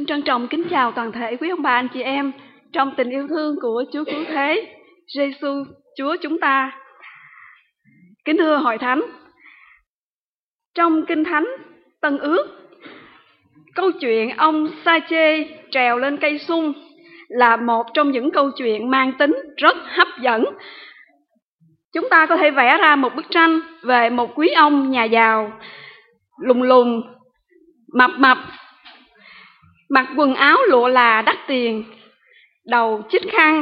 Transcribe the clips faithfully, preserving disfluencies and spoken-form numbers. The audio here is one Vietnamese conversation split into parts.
trân trọng kính chào toàn thể quý ông bà anh chị em trong tình yêu thương của Chúa Cứu Thế Giêsu Chúa chúng ta. Kính thưa hội thánh, trong Kinh Thánh Tân Ước, câu chuyện ông Sa-chê trèo lên cây sung là một trong những câu chuyện mang tính rất hấp dẫn. Chúng ta có thể vẽ ra một bức tranh về một quý ông nhà giàu, lùng lùng, mập mập, mặc quần áo lụa là đắt tiền, đầu chích khăn,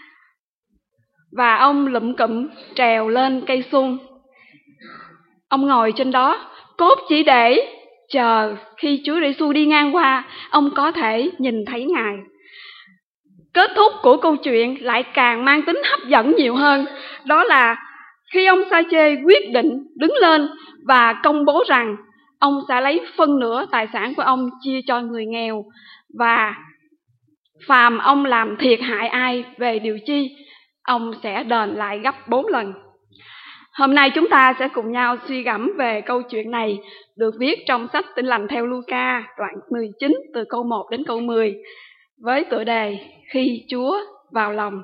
và ông lụm cụm trèo lên cây sung. Ông ngồi trên đó cốt chỉ để chờ khi Chúa Giêsu đi ngang qua, ông có thể nhìn thấy Ngài. Kết thúc của câu chuyện lại càng mang tính hấp dẫn nhiều hơn, đó là khi ông Sa-chê quyết định đứng lên và công bố rằng ông sẽ lấy phân nửa tài sản của ông chia cho người nghèo, và phàm ông làm thiệt hại ai về điều chi, ông sẽ đền lại gấp bốn lần. Hôm nay chúng ta sẽ cùng nhau suy gẫm về câu chuyện này, được viết trong sách Tin Lành theo Luca đoạn mười chín từ câu một đến câu mười, với tựa đề Khi Chúa vào lòng.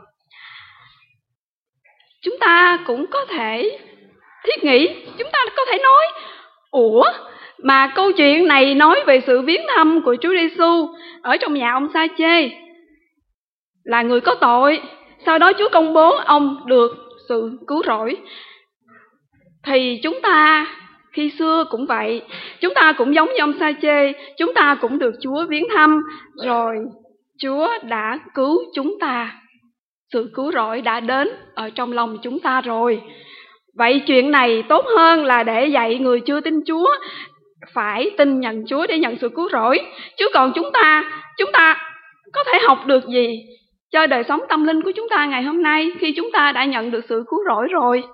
Chúng ta cũng có thể thiết nghĩ, chúng ta có thể nói, ủa, mà câu chuyện này nói về sự viếng thăm của Chúa Giêsu ở trong nhà ông Sa-chê là người có tội, sau đó Chúa công bố ông được sự cứu rỗi. Thì chúng ta khi xưa cũng vậy, chúng ta cũng giống như ông Sa-chê, chúng ta cũng được Chúa viếng thăm, rồi Chúa đã cứu chúng ta. Sự cứu rỗi đã đến ở trong lòng chúng ta rồi. Vậy chuyện này tốt hơn là để dạy người chưa tin Chúa phải tin nhận Chúa để nhận sự cứu rỗi. Chứ còn chúng ta, chúng ta có thể học được gì cho đời sống tâm linh của chúng ta ngày hôm nay khi chúng ta đã nhận được sự cứu rỗi rồi?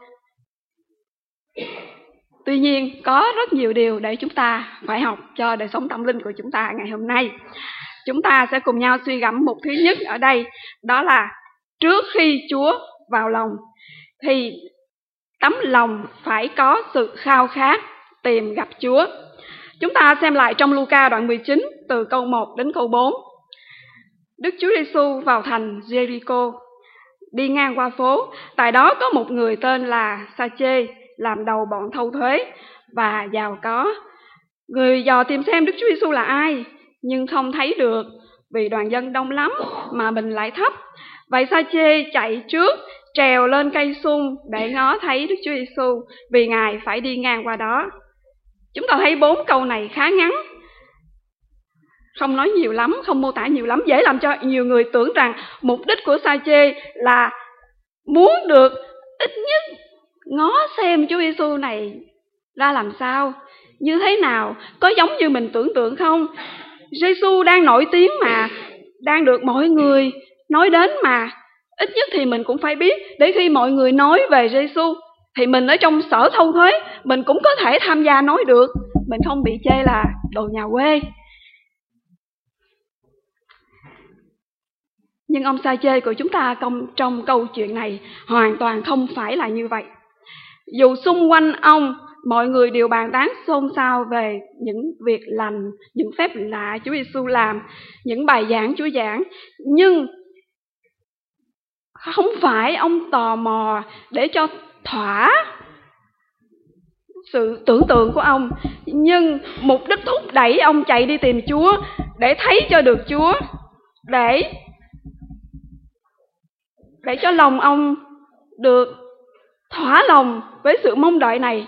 Tuy nhiên, có rất nhiều điều để chúng ta phải học cho đời sống tâm linh của chúng ta ngày hôm nay. Chúng ta sẽ cùng nhau suy gẫm mục thứ nhất ở đây, đó là trước khi Chúa vào lòng thì tấm lòng phải có sự khao khát tìm gặp Chúa. Chúng ta xem lại trong Luca đoạn mười chín từ câu một đến câu bốn. Đức Chúa Giêsu vào thành Jericho, đi ngang qua phố. Tại đó có một người tên là Sa-chê, làm đầu bọn thâu thuế và giàu có. Người dò tìm xem Đức Chúa Giêsu là ai, nhưng không thấy được vì đoàn dân đông lắm mà mình lại thấp. Vậy Sa-chê chạy trước, trèo lên cây sung để ngó thấy Đức Chúa Giêsu, vì Ngài phải đi ngang qua đó. Chúng ta thấy bốn câu này khá ngắn, không nói nhiều lắm, không mô tả nhiều lắm, dễ làm cho nhiều người tưởng rằng mục đích của Sa-chê là muốn được ít nhất ngó xem Chúa Giêsu này ra làm sao, như thế nào, có giống như mình tưởng tượng không? Giêsu đang nổi tiếng mà, đang được mọi người nói đến mà, ít nhất thì mình cũng phải biết, để khi mọi người nói về Giêsu thì mình ở trong sở thâu thuế mình cũng có thể tham gia nói được, mình không bị chê là đồ nhà quê. Nhưng ông Sa-chê của chúng ta trong câu chuyện này hoàn toàn không phải là như vậy. Dù xung quanh ông mọi người đều bàn tán xôn xao về những việc lành, những phép lạ Chúa Giêsu làm, những bài giảng Chúa giảng, nhưng không phải ông tò mò để cho thỏa sự tưởng tượng của ông, nhưng mục đích thúc đẩy ông chạy đi tìm Chúa để thấy cho được Chúa, để để cho lòng ông được thỏa lòng với sự mong đợi này.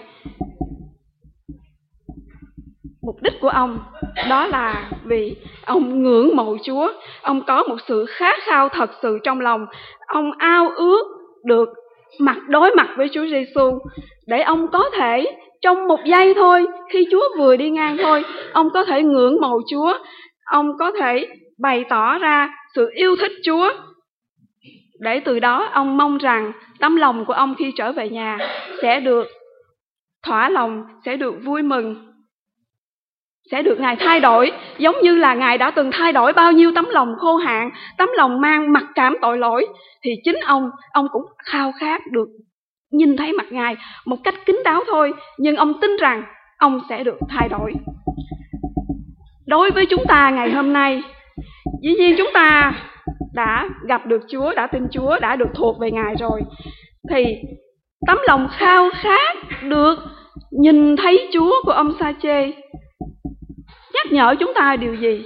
Mục đích của ông đó là vì ông ngưỡng mộ Chúa, ông có một sự khát khao thật sự trong lòng, ông ao ước được mặt đối mặt với Chúa Giêsu, để ông có thể trong một giây thôi, khi Chúa vừa đi ngang thôi, ông có thể ngưỡng mộ Chúa, ông có thể bày tỏ ra sự yêu thích Chúa, để từ đó ông mong rằng tấm lòng của ông khi trở về nhà sẽ được thỏa lòng, sẽ được vui mừng, sẽ được Ngài thay đổi, giống như là Ngài đã từng thay đổi bao nhiêu tấm lòng khô hạn, tấm lòng mang mặc cảm tội lỗi, thì chính ông, ông cũng khao khát được nhìn thấy mặt Ngài một cách kín đáo thôi, nhưng ông tin rằng ông sẽ được thay đổi. Đối với chúng ta ngày hôm nay, Dĩ nhiên chúng ta đã gặp được Chúa, đã tin Chúa, đã được thuộc về Ngài rồi, thì tấm lòng khao khát được nhìn thấy Chúa của ông Sa-chê nhắc nhở chúng ta điều gì?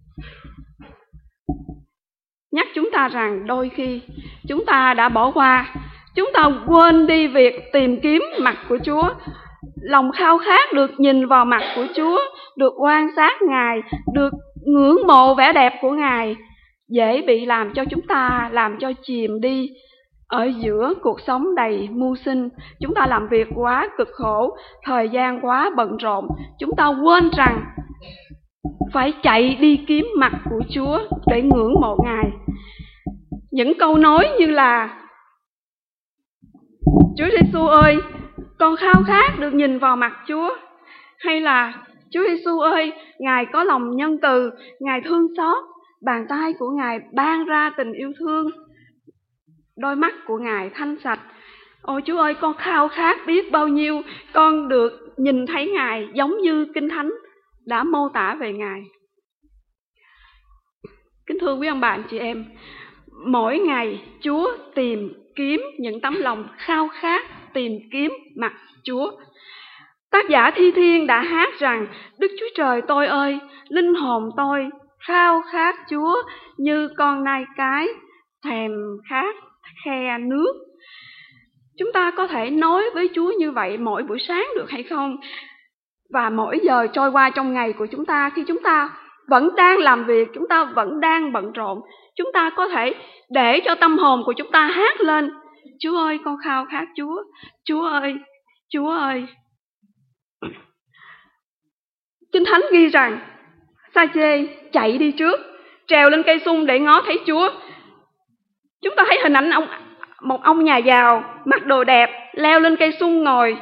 Nhắc chúng ta rằng đôi khi chúng ta đã bỏ qua, chúng ta quên đi việc tìm kiếm mặt của Chúa. Lòng khao khát được nhìn vào mặt của Chúa, được quan sát Ngài, được ngưỡng mộ vẻ đẹp của Ngài, dễ bị làm cho chúng ta, làm cho chìm đi ở giữa cuộc sống đầy mưu sinh. Chúng ta làm việc quá cực khổ, thời gian quá bận rộn, chúng ta quên rằng phải chạy đi kiếm mặt của Chúa để ngưỡng mộ Ngài. Những câu nói như là: Chúa Giêsu ơi, con khao khát được nhìn vào mặt Chúa, hay là Chúa Giêsu ơi, Ngài có lòng nhân từ, Ngài thương xót, bàn tay của Ngài ban ra tình yêu thương, đôi mắt của Ngài thanh sạch. Ôi Chúa ơi, con khao khát biết bao nhiêu con được nhìn thấy Ngài giống như Kinh Thánh đã mô tả về Ngài. Kính thưa quý ông bà anh chị em, mỗi ngày Chúa tìm kiếm những tấm lòng khao khát tìm kiếm mặt Chúa. Tác giả Thi Thiên đã hát rằng: Đức Chúa Trời tôi ơi, linh hồn tôi khao khát Chúa như con nai cái thèm khát khe nước. Chúng ta có thể nói với Chúa như vậy mỗi buổi sáng được hay không? Và mỗi giờ trôi qua trong ngày của chúng ta, khi chúng ta vẫn đang làm việc, chúng ta vẫn đang bận rộn, chúng ta có thể để cho tâm hồn của chúng ta hát lên: Chúa ơi, con khao khát Chúa, Chúa ơi, Chúa ơi. Kinh Thánh ghi rằng Sa-chê chạy đi trước, trèo lên cây sung để ngó thấy Chúa. Chúng ta thấy hình ảnh ông, một ông nhà giàu mặc đồ đẹp leo lên cây sung ngồi,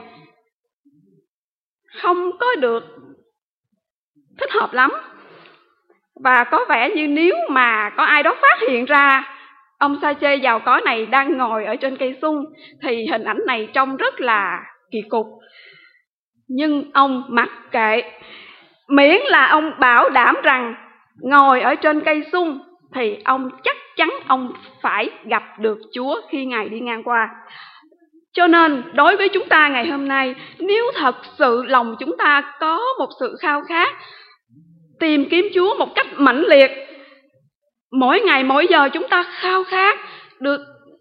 không có được thích hợp lắm. Và có vẻ như nếu mà có ai đó phát hiện ra ông Sa-chê giàu có này đang ngồi ở trên cây sung thì hình ảnh này trông rất là kỳ cục. Nhưng ông mặc kệ, miễn là ông bảo đảm rằng ngồi ở trên cây sung thì ông chắc chắn ông phải gặp được Chúa khi Ngài đi ngang qua. Cho nên đối với chúng ta ngày hôm nay, nếu thật sự lòng chúng ta có một sự khao khát tìm kiếm Chúa một cách mãnh liệt, mỗi ngày mỗi giờ chúng ta khao khát được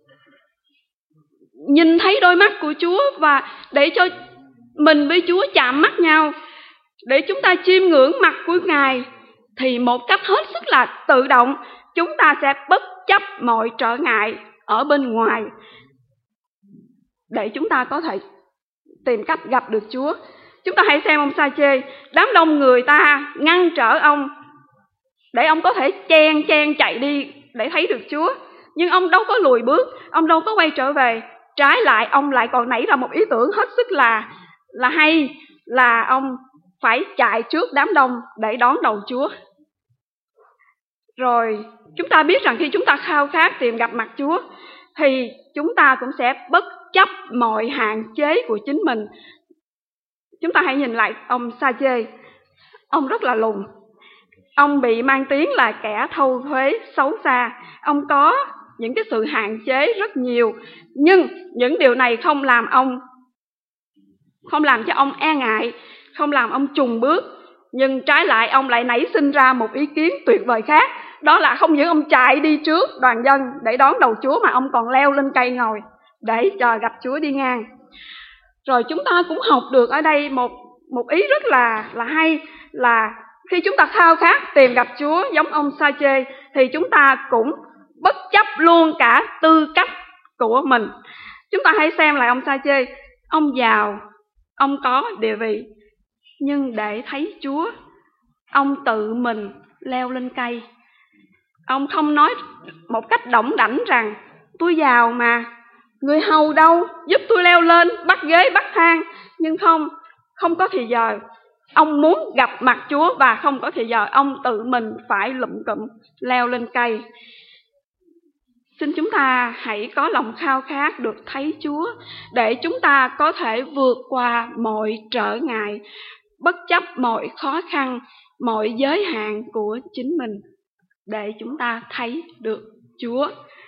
nhìn thấy đôi mắt của Chúa và để cho mình với Chúa chạm mắt nhau, để chúng ta chiêm ngưỡng mặt của Ngài, thì một cách hết sức là tự động chúng ta sẽ bất chấp mọi trở ngại ở bên ngoài để chúng ta có thể tìm cách gặp được Chúa. Chúng ta hãy xem ông Sa-chê, đám đông người ta ngăn trở ông để ông có thể chen chen chạy đi để thấy được Chúa. Nhưng ông đâu có lùi bước, ông đâu có quay trở về. Trái lại, ông lại còn nảy ra một ý tưởng hết sức là, là hay, là ông phải chạy trước đám đông để đón đầu Chúa. Rồi chúng ta biết rằng khi chúng ta khao khát tìm gặp mặt Chúa thì chúng ta cũng sẽ bất chấp mọi hạn chế của chính mình. Chúng ta hãy nhìn lại ông Sa-chê, ông rất là lùn. Ông bị mang tiếng là kẻ thâu thuế xấu xa. Ông có những cái sự hạn chế rất nhiều, nhưng những điều này không làm ông không làm cho ông e ngại, không làm ông chùn bước. Nhưng trái lại ông lại nảy sinh ra một ý kiến tuyệt vời khác. Đó là không những ông chạy đi trước đoàn dân để đón đầu Chúa, mà ông còn leo lên cây ngồi để chờ gặp Chúa đi ngang. Rồi chúng ta cũng học được ở đây một, một ý rất là, là hay, là khi chúng ta khao khát tìm gặp Chúa giống ông Sa-chê thì chúng ta cũng bất chấp luôn cả tư cách của mình. Chúng ta hãy xem lại ông Sa-chê, ông giàu, ông có địa vị, nhưng để thấy Chúa, ông tự mình leo lên cây. Ông không nói một cách đỏng đảnh rằng tôi giàu mà, người hầu đâu giúp tôi leo lên, bắt ghế bắt thang. Nhưng không, không có thì giờ. Ông muốn gặp mặt Chúa và không có thì giờ, ông tự mình phải lụm cụm leo lên cây. Xin chúng ta hãy có lòng khao khát được thấy Chúa để chúng ta có thể vượt qua mọi trở ngại, bất chấp mọi khó khăn, mọi giới hạn của chính mình, để chúng ta thấy được Chúa.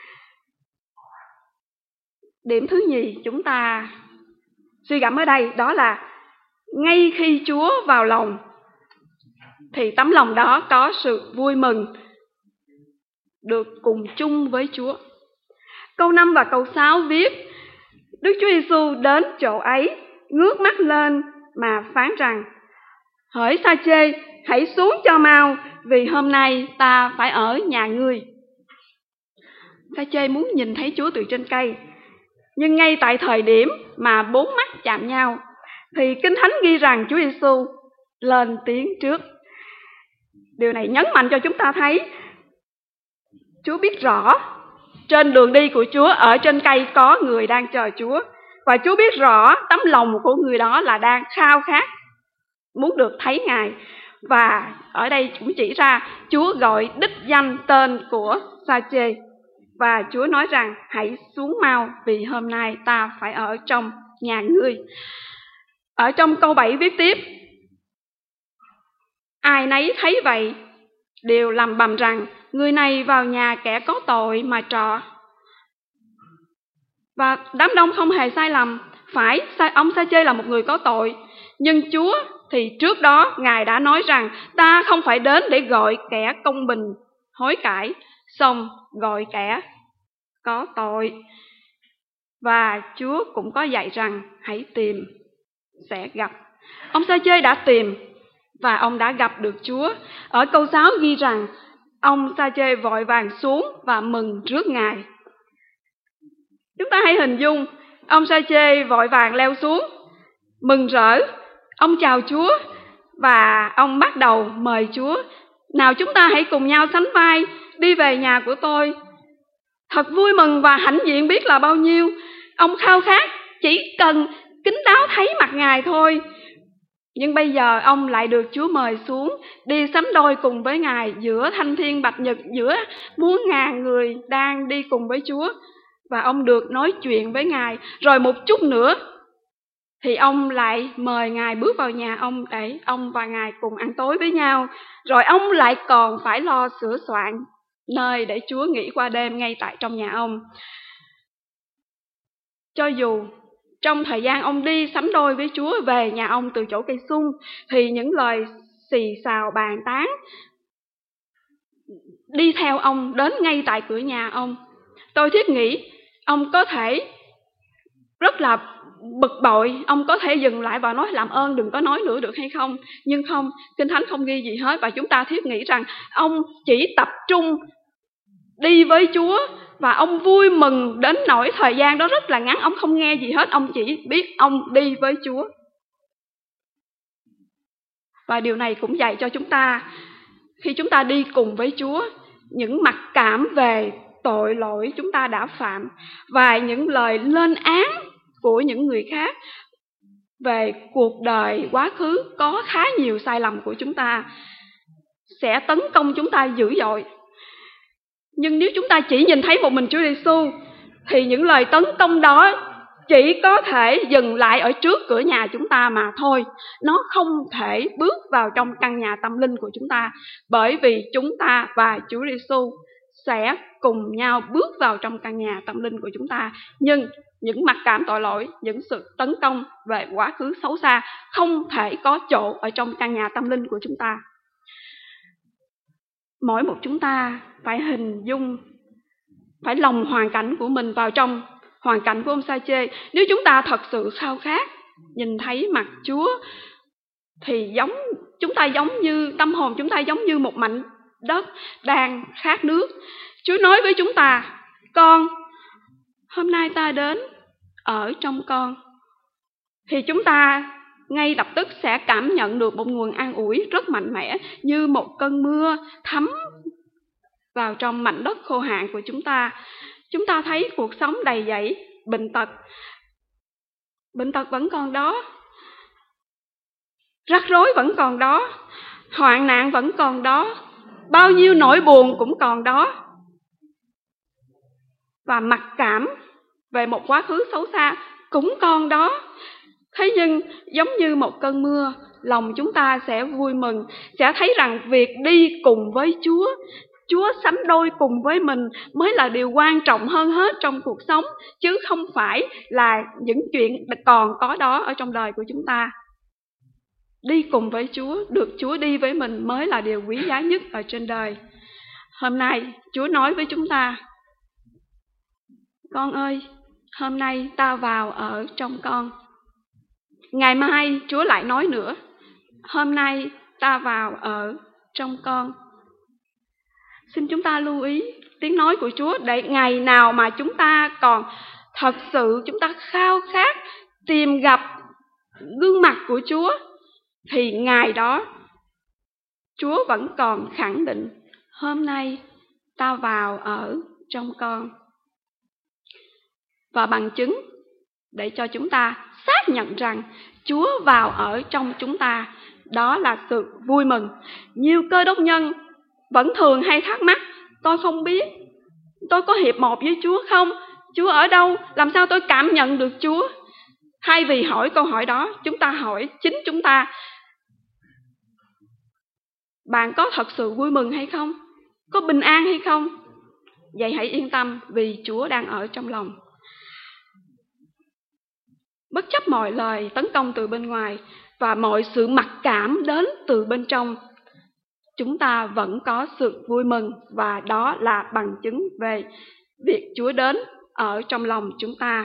Điểm thứ nhì chúng ta suy gẫm ở đây đó là ngay khi Chúa vào lòng thì tấm lòng đó có sự vui mừng được cùng chung với Chúa. Câu năm và câu sáu viết: Đức Chúa Giêsu đến chỗ ấy, ngước mắt lên mà phán rằng: Hỡi Sa-chê, hãy xuống cho mau, vì hôm nay ta phải ở nhà ngươi. Sa-chê muốn nhìn thấy Chúa từ trên cây, nhưng ngay tại thời điểm mà bốn mắt chạm nhau thì Kinh Thánh ghi rằng Chúa Giêsu lên tiếng trước. Điều này nhấn mạnh cho chúng ta thấy Chúa biết rõ trên đường đi của Chúa, ở trên cây có người đang chờ Chúa, và Chúa biết rõ tấm lòng của người đó là đang khao khát muốn được thấy Ngài. Và ở đây cũng chỉ ra Chúa gọi đích danh tên của Sa-chê, và Chúa nói rằng: hãy xuống mau, vì hôm nay ta phải ở trong nhà ngươi. Ở trong câu bảy viết tiếp: ai nấy thấy vậy đều lầm bầm rằng người này vào nhà kẻ có tội mà trọ. Và đám đông không hề sai lầm, phải ông Sa-chê là một người có tội, nhưng Chúa thì trước đó Ngài đã nói rằng ta không phải đến để gọi kẻ công bình hối cải, xong gọi kẻ có tội. Và Chúa cũng có dạy rằng hãy tìm sẽ gặp. Ông Sa-chê đã tìm và ông đã gặp được Chúa. Ở câu sáu ghi rằng ông Sa-chê vội vàng xuống và mừng trước Ngài. Chúng ta hãy hình dung ông Sa-chê vội vàng leo xuống, mừng rỡ, ông chào Chúa và ông bắt đầu mời Chúa: nào chúng ta hãy cùng nhau sánh vai đi về nhà của tôi. Thật vui mừng và hãnh diện biết là bao nhiêu. Ông khao khát chỉ cần kín đáo thấy mặt Ngài thôi. Nhưng bây giờ ông lại được Chúa mời xuống đi sánh đôi cùng với Ngài giữa thanh thiên bạch nhật, giữa muôn ngàn người đang đi cùng với Chúa. Và ông được nói chuyện với Ngài. Rồi một chút nữa thì ông lại mời Ngài bước vào nhà ông để ông và Ngài cùng ăn tối với nhau. Rồi ông lại còn phải lo sửa soạn nơi để Chúa nghỉ qua đêm ngay tại trong nhà ông. Cho dù trong thời gian ông đi sánh đôi với Chúa về nhà ông từ chỗ cây sung, thì những lời xì xào bàn tán đi theo ông đến ngay tại cửa nhà ông. Tôi thiết nghĩ ông có thể rất là bực bội, ông có thể dừng lại và nói làm ơn đừng có nói nữa được hay không. Nhưng không, Kinh Thánh không ghi gì hết. Và chúng ta thiết nghĩ rằng ông chỉ tập trung đi với Chúa và ông vui mừng đến nỗi thời gian đó rất là ngắn, ông không nghe gì hết, ông chỉ biết ông đi với Chúa. Và điều này cũng dạy cho chúng ta, khi chúng ta đi cùng với Chúa, những mặc cảm về tội lỗi chúng ta đã phạm và những lời lên án của những người khác về cuộc đời quá khứ có khá nhiều sai lầm của chúng ta sẽ tấn công chúng ta dữ dội. Nhưng nếu chúng ta chỉ nhìn thấy một mình Chúa Giêsu thì những lời tấn công đó chỉ có thể dừng lại ở trước cửa nhà chúng ta mà thôi. Nó không thể bước vào trong căn nhà tâm linh của chúng ta, bởi vì chúng ta và Chúa Giêsu sẽ cùng nhau bước vào trong căn nhà tâm linh của chúng ta. Nhưng những mặc cảm tội lỗi, những sự tấn công về quá khứ xấu xa không thể có chỗ ở trong căn nhà tâm linh của chúng ta. Mỗi một chúng ta phải hình dung, phải lồng hoàn cảnh của mình vào trong hoàn cảnh của ông Sa-chê. Nếu chúng ta thật sự khao khát nhìn thấy mặt Chúa thì giống chúng ta giống như tâm hồn chúng ta giống như một mảnh đất đang khát nước. Chúa nói với chúng ta: con, hôm nay ta đến ở trong con. Thì chúng ta ngay lập tức sẽ cảm nhận được một nguồn an ủi rất mạnh mẽ, như một cơn mưa thấm vào trong mảnh đất khô hạn của chúng ta. Chúng ta thấy cuộc sống đầy dẫy bệnh tật. Bệnh tật vẫn còn đó, rắc rối vẫn còn đó, hoạn nạn vẫn còn đó, bao nhiêu nỗi buồn cũng còn đó. Và mặc cảm về một quá khứ xấu xa cũng còn đó. Thế nhưng giống như một cơn mưa, lòng chúng ta sẽ vui mừng, sẽ thấy rằng việc đi cùng với Chúa Chúa sánh đôi cùng với mình mới là điều quan trọng hơn hết trong cuộc sống, chứ không phải là những chuyện còn có đó ở trong đời của chúng ta. Đi cùng với Chúa, được Chúa đi với mình mới là điều quý giá nhất ở trên đời. Hôm nay Chúa nói với chúng ta: con ơi, hôm nay ta vào ở trong con. Ngày mai Chúa lại nói nữa: hôm nay ta vào ở trong con. Xin chúng ta lưu ý tiếng nói của Chúa, để ngày nào mà chúng ta còn thật sự chúng ta khao khát tìm gặp gương mặt của Chúa, thì ngày đó Chúa vẫn còn khẳng định: hôm nay ta vào ở trong con. Và bằng chứng để cho chúng ta xác nhận rằng Chúa vào ở trong chúng ta, đó là sự vui mừng. Nhiều Cơ đốc nhân vẫn thường hay thắc mắc: tôi không biết, tôi có hiệp một với Chúa không? Chúa ở đâu? Làm sao tôi cảm nhận được Chúa? Thay vì hỏi câu hỏi đó, chúng ta hỏi chính chúng ta: bạn có thật sự vui mừng hay không? Có bình an hay không? Vậy hãy yên tâm, vì Chúa đang ở trong lòng. Bất chấp mọi lời tấn công từ bên ngoài và mọi sự mặc cảm đến từ bên trong, chúng ta vẫn có sự vui mừng, và đó là bằng chứng về việc Chúa đến ở trong lòng chúng ta.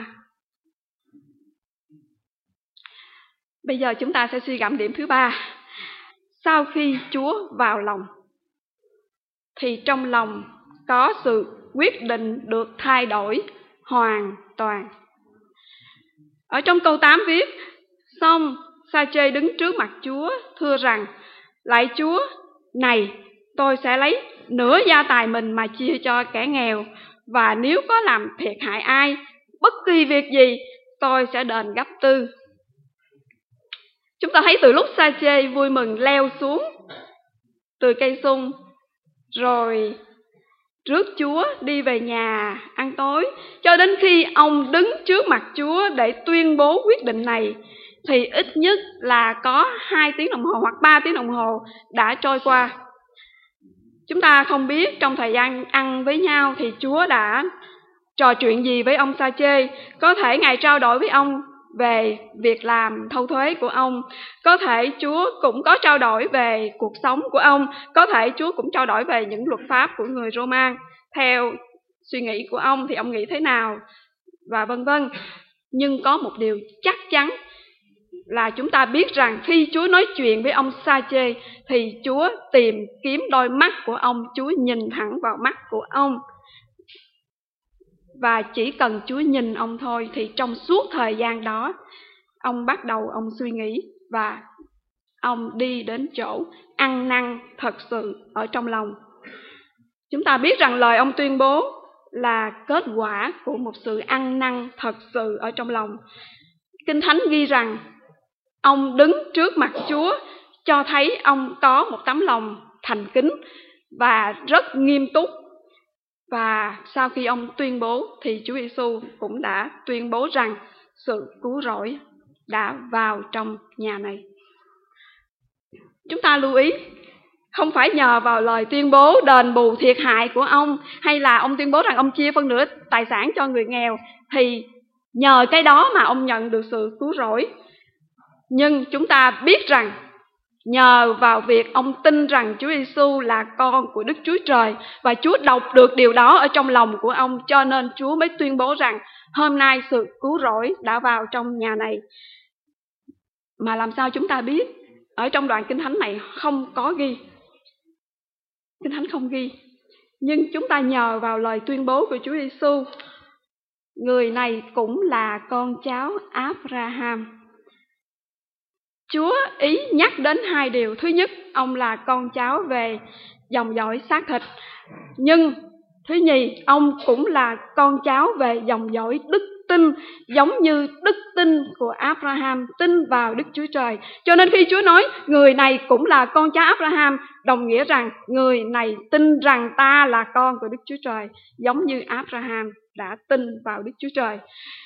Bây giờ chúng ta sẽ suy gẫm điểm thứ ba. Sau khi Chúa vào lòng, thì trong lòng có sự quyết định được thay đổi hoàn toàn. Ở trong câu tám viết: xong Sa-chê đứng trước mặt Chúa thưa rằng: lạy Chúa, này, tôi sẽ lấy nửa gia tài mình mà chia cho kẻ nghèo, và nếu có làm thiệt hại ai, bất kỳ việc gì, tôi sẽ đền gấp tư. Chúng ta thấy từ lúc Sa-chê vui mừng leo xuống từ cây sung, rồi rước Chúa đi về nhà ăn tối, cho đến khi ông đứng trước mặt Chúa để tuyên bố quyết định này, thì ít nhất là có hai tiếng đồng hồ hoặc ba tiếng đồng hồ đã trôi qua. Chúng ta không biết trong thời gian ăn với nhau thì Chúa đã trò chuyện gì với ông Sa-chê. Có thể Ngài trao đổi với ông về việc làm thâu thuế của ông, có thể Chúa cũng có trao đổi về cuộc sống của ông, có thể Chúa cũng trao đổi về những luật pháp của người Rô-man. Theo suy nghĩ của ông thì ông nghĩ thế nào, và vân vân. Nhưng có một điều chắc chắn là chúng ta biết rằng khi Chúa nói chuyện với ông Sa-chê thì Chúa tìm kiếm đôi mắt của ông, Chúa nhìn thẳng vào mắt của ông. Và chỉ cần Chúa nhìn ông thôi thì trong suốt thời gian đó, ông bắt đầu ông suy nghĩ và ông đi đến chỗ ăn năn thật sự ở trong lòng. Chúng ta biết rằng lời ông tuyên bố là kết quả của một sự ăn năn thật sự ở trong lòng. Kinh Thánh ghi rằng ông đứng trước mặt Chúa cho thấy ông có một tấm lòng thành kính và rất nghiêm túc. Và sau khi ông tuyên bố thì Chúa Giêsu cũng đã tuyên bố rằng sự cứu rỗi đã vào trong nhà này. Chúng ta lưu ý, không phải nhờ vào lời tuyên bố đền bù thiệt hại của ông, hay là ông tuyên bố rằng ông chia phân nửa tài sản cho người nghèo, thì nhờ cái đó mà ông nhận được sự cứu rỗi. Nhưng chúng ta biết rằng nhờ vào việc ông tin rằng Chúa Giêsu là con của Đức Chúa Trời, và Chúa đọc được điều đó ở trong lòng của ông, cho nên Chúa mới tuyên bố rằng hôm nay sự cứu rỗi đã vào trong nhà này. Mà làm sao chúng ta biết? Ở trong đoạn Kinh Thánh này không có ghi. Kinh Thánh không ghi. Nhưng chúng ta nhờ vào lời tuyên bố của Chúa Giêsu, người này cũng là con cháu Abraham. Chúa ý nhắc đến hai điều. Thứ nhất, ông là con cháu về dòng dõi xác thịt. Nhưng thứ nhì, ông cũng là con cháu về dòng dõi đức tin, giống như đức tin của Abraham, tin vào Đức Chúa Trời. Cho nên khi Chúa nói người này cũng là con cháu Abraham, đồng nghĩa rằng người này tin rằng ta là con của Đức Chúa Trời, giống như Abraham đã tin vào Đức Chúa Trời.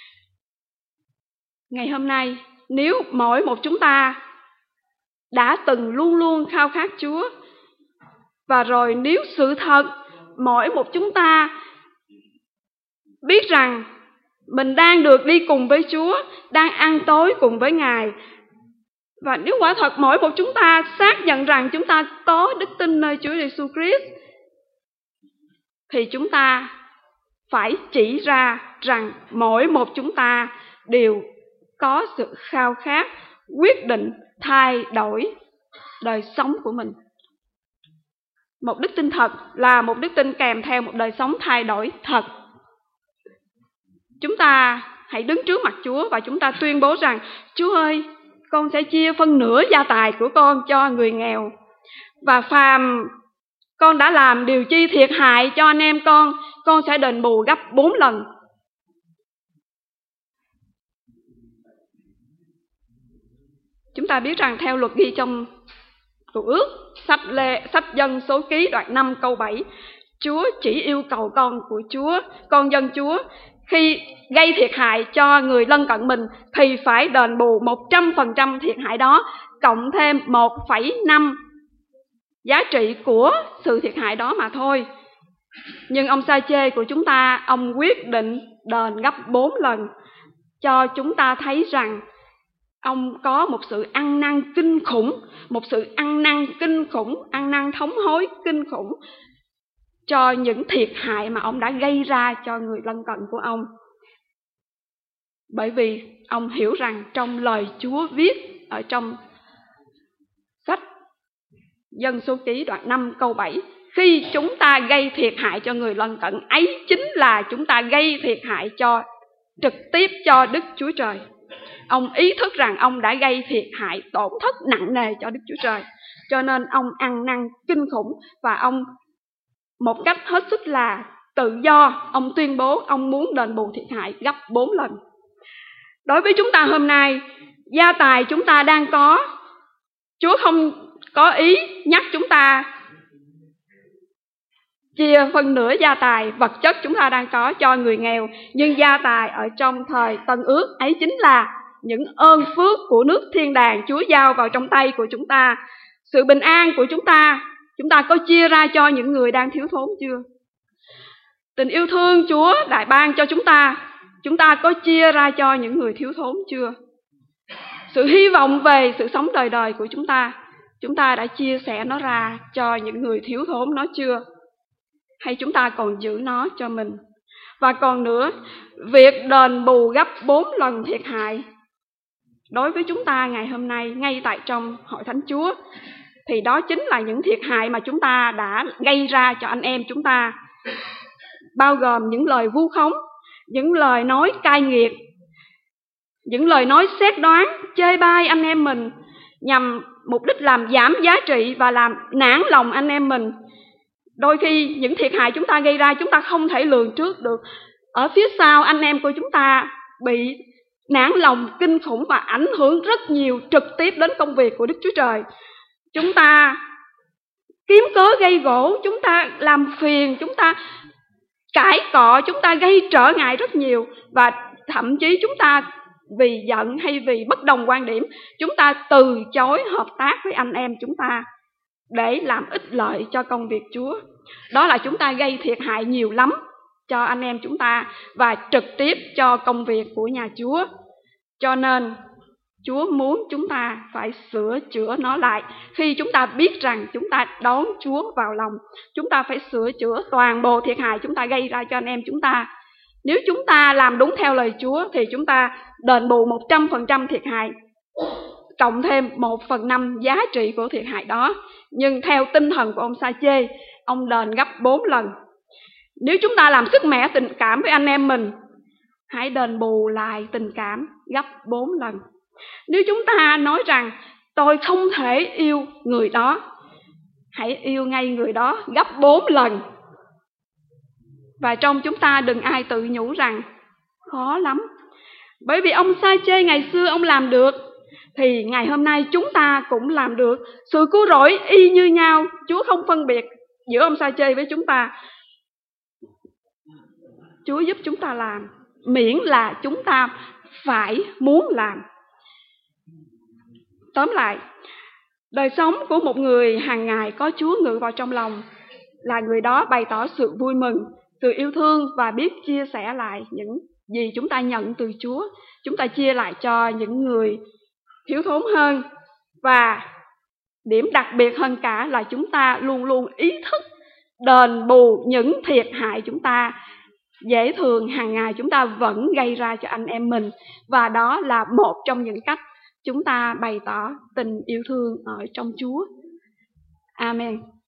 Ngày hôm nay, nếu mỗi một chúng ta đã từng luôn luôn khao khát Chúa, và rồi nếu sự thật mỗi một chúng ta biết rằng mình đang được đi cùng với Chúa, đang ăn tối cùng với Ngài. Và nếu quả thật mỗi một chúng ta xác nhận rằng chúng ta có đức tin nơi Chúa Giêsu Christ, thì chúng ta phải chỉ ra rằng mỗi một chúng ta đều có sự khao khát, quyết định thay đổi đời sống của mình. Một đức tin thật là một đức tin kèm theo một đời sống thay đổi thật. Chúng ta hãy đứng trước mặt Chúa và chúng ta tuyên bố rằng: Chúa ơi, con sẽ chia phân nửa gia tài của con cho người nghèo. Và phàm con đã làm điều chi thiệt hại cho anh em con, con sẽ đền bù gấp bốn lần. Chúng ta biết rằng theo luật ghi trong Cựu Ước, sách lê, sách Dân Số Ký đoạn năm câu bảy, Chúa chỉ yêu cầu con của Chúa, con dân Chúa, khi gây thiệt hại cho người lân cận mình thì phải đền bù một trăm phần trăm thiệt hại đó, cộng thêm một phẩy năm giá trị của sự thiệt hại đó mà thôi. Nhưng ông Sa-chê của chúng ta, ông quyết định đền gấp bốn lần, cho chúng ta thấy rằng ông có một sự ăn năn kinh khủng, một sự ăn năn kinh khủng, ăn năn thống hối kinh khủng cho những thiệt hại mà ông đã gây ra cho người lân cận của ông. Bởi vì ông hiểu rằng trong lời Chúa viết ở trong sách Dân Số Ký đoạn năm câu bảy, khi chúng ta gây thiệt hại cho người lân cận, ấy chính là chúng ta gây thiệt hại cho trực tiếp cho Đức Chúa Trời. Ông ý thức rằng ông đã gây thiệt hại tổn thất nặng nề cho Đức Chúa Trời, cho nên ông ăn năn kinh khủng và ông một cách hết sức là tự do, ông tuyên bố ông muốn đền bù thiệt hại gấp bốn lần. Đối với chúng ta hôm nay, gia tài chúng ta đang có, Chúa không có ý nhắc chúng ta chia phân nửa gia tài vật chất chúng ta đang có cho người nghèo, nhưng gia tài ở trong thời Tân Ước ấy chính là những ơn phước của nước thiên đàng Chúa giao vào trong tay của chúng ta. Sự bình an của chúng ta, chúng ta có chia ra cho những người đang thiếu thốn chưa? Tình yêu thương Chúa đại ban cho chúng ta, chúng ta có chia ra cho những người thiếu thốn chưa? Sự hy vọng về sự sống đời đời của chúng ta, chúng ta đã chia sẻ nó ra cho những người thiếu thốn nó chưa? Hay chúng ta còn giữ nó cho mình? Và còn nữa, việc đền bù gấp bốn lần thiệt hại đối với chúng ta ngày hôm nay, ngay tại trong hội thánh Chúa, thì đó chính là những thiệt hại mà chúng ta đã gây ra cho anh em chúng ta, bao gồm những lời vu khống, những lời nói cay nghiệt, những lời nói xét đoán, chê bai anh em mình, nhằm mục đích làm giảm giá trị và làm nản lòng anh em mình. Đôi khi những thiệt hại chúng ta gây ra chúng ta không thể lường trước được. Ở phía sau anh em của chúng ta bị nản lòng kinh khủng và ảnh hưởng rất nhiều trực tiếp đến công việc của Đức Chúa Trời. Chúng ta kiếm cớ gây gổ, chúng ta làm phiền, chúng ta cãi cọ, chúng ta gây trở ngại rất nhiều. Và thậm chí chúng ta vì giận hay vì bất đồng quan điểm, chúng ta từ chối hợp tác với anh em chúng ta để làm ích lợi cho công việc Chúa. Đó là chúng ta gây thiệt hại nhiều lắm cho anh em chúng ta và trực tiếp cho công việc của nhà Chúa. Cho nên Chúa muốn chúng ta phải sửa chữa nó lại. Khi chúng ta biết rằng chúng ta đón Chúa vào lòng, chúng ta phải sửa chữa toàn bộ thiệt hại chúng ta gây ra cho anh em chúng ta. Nếu chúng ta làm đúng theo lời Chúa thì chúng ta đền bù một trăm phần trăm thiệt hại, cộng thêm một phần năm giá trị của thiệt hại đó. Nhưng theo tinh thần của ông Sa-chê, ông đền gấp bốn lần. Nếu chúng ta làm sức mẻ tình cảm với anh em mình, hãy đền bù lại tình cảm gấp bốn lần. Nếu chúng ta nói rằng tôi không thể yêu người đó, hãy yêu ngay người đó gấp bốn lần. Và trong chúng ta đừng ai tự nhủ rằng khó lắm. Bởi vì ông Sa-chê ngày xưa ông làm được, thì ngày hôm nay chúng ta cũng làm được. Sự cứu rỗi y như nhau, Chúa không phân biệt giữa ông Sa-chê với chúng ta. Chúa giúp chúng ta làm, miễn là chúng ta phải muốn làm. Tóm lại, đời sống của một người hàng ngày có Chúa ngự vào trong lòng là người đó bày tỏ sự vui mừng, sự yêu thương và biết chia sẻ lại những gì chúng ta nhận từ Chúa. Chúng ta chia lại cho những người thiếu thốn hơn. Và điểm đặc biệt hơn cả là chúng ta luôn luôn ý thức đền bù những thiệt hại chúng ta dễ thường hàng ngày chúng ta vẫn gây ra cho anh em mình. Và đó là một trong những cách chúng ta bày tỏ tình yêu thương ở trong Chúa. Amen.